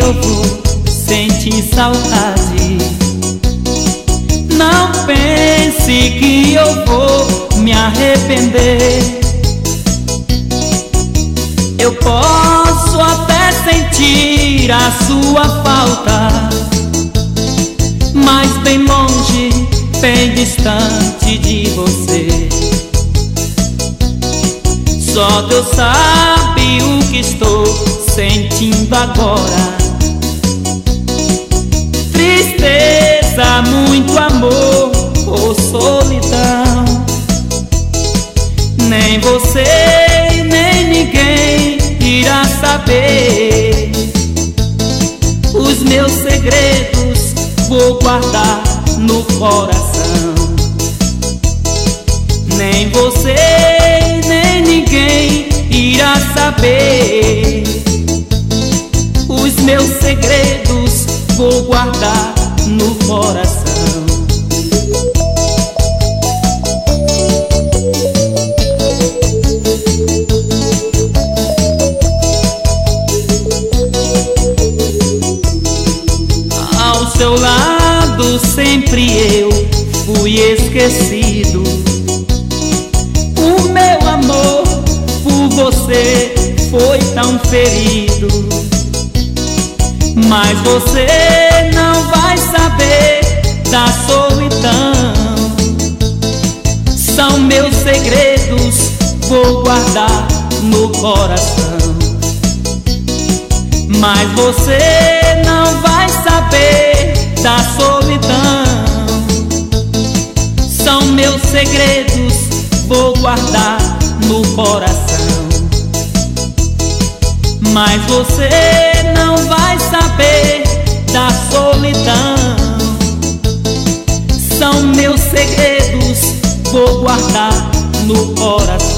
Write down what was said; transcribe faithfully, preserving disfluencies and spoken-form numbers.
eu vou sentir saudade. Não pense que eu vou me arrepender. Eu posso até sentir a sua falta, mas bem longe, bem distante de você. Só Deus sabe o que estou sentindo agora. Tristeza, muito amor ou solidão. Nem você, nem ninguém irá saber. Os meus segredos vou guardar no coração. Nem você, nem ninguém irá saber. Os meus segredos vou guardar no coração. Ao seu lado sempre eu fui esquecido. O meu amor por você foi tão ferido. Mas você não vai saber da solidão. São meus segredos, vou guardar no coração. Mas você não vai saber da solidão. São meus segredos, vou guardar no coração. Mas você não vai saber da solidão. São meus segredos, vou guardar no coração.